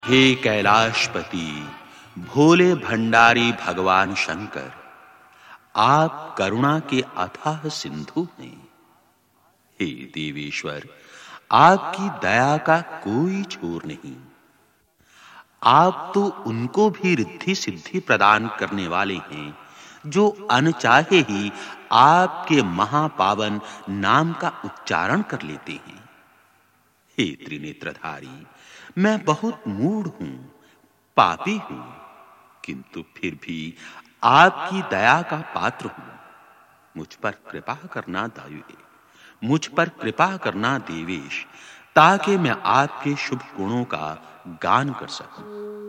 हे कैलाशपति, भोले भंडारी भगवान शंकर, आप करुणा के अथाह सिंधु हैं। हे देवेश्वर, आपकी दया का कोई छोर नहीं। आप तो उनको भी रिद्धि सिद्धि प्रदान करने वाले हैं जो अनचाहे ही आपके महापावन नाम का उच्चारण कर लेते हैं। हे त्रिनेत्रधारी, मैं बहुत मूढ़ हूं, पापी हूं, किंतु फिर भी आपकी दया का पात्र हूं। मुझ पर कृपा करना दयालु, मुझ पर कृपा करना देवेश, ताकि मैं आपके शुभ गुणों का गान कर सकूं।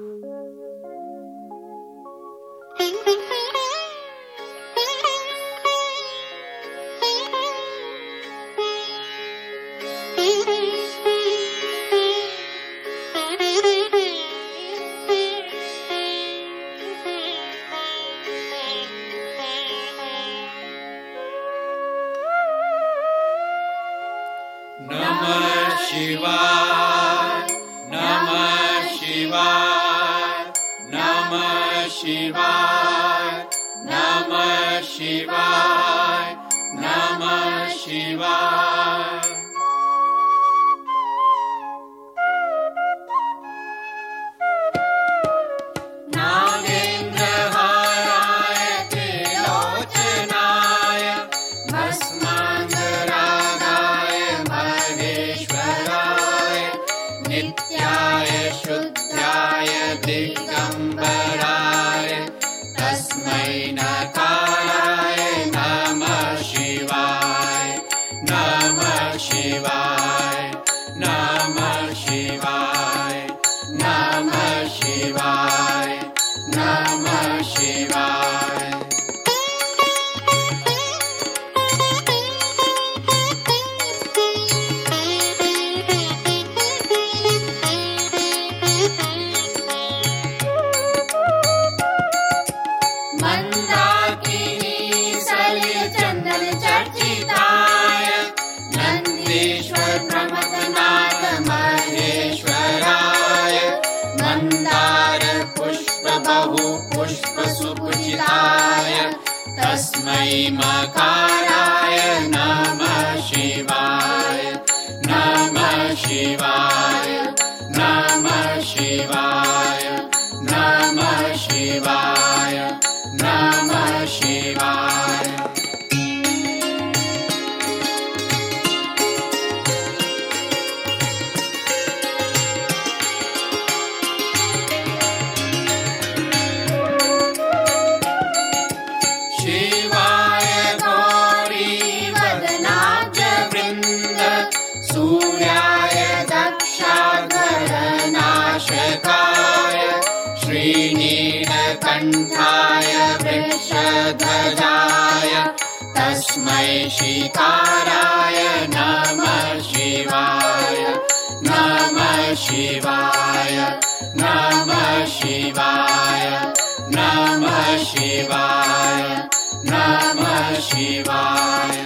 नमः शिवाय, नमः शिवाय, नमः शिवाय, नमः शिवाय, नमः शिवाय। नित्याय शुद्धाय दिगंबराय तस्मै नकाराय नमः शिवाय, नमः शिवाय, नमः शिवाय, नमः शिवाय, नमः शिवाय। पुष्पसुपूजिताय तस्मै मकाराय नमः शिवाय, नमः शिवाय, नमः शिवाय, नमः शिवाय, नमः शिवाय। श्रीनीलकण्ठाय वृषध्वजाय तस्मै शिकाराय नमः शिवाय, नमः शिवाय, नमः शिवाय, नमः शिवाय, नमः शिवाय।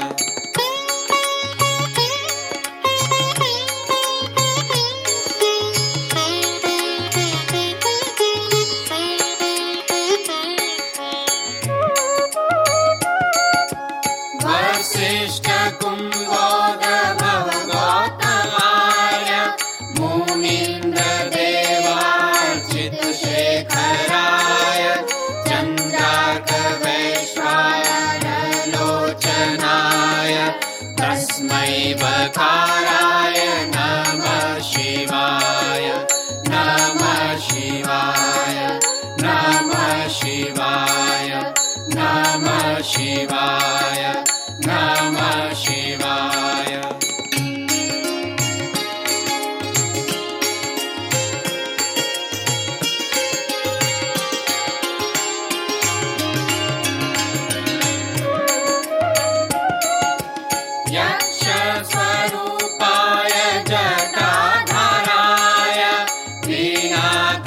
तस्मै वकाराय नमः शिवाय, नमः शिवाय, नमः शिवाय, नमः शिवाय, नमः शिवाय। स्वरूपाय जटाधाराय वीणाधाराय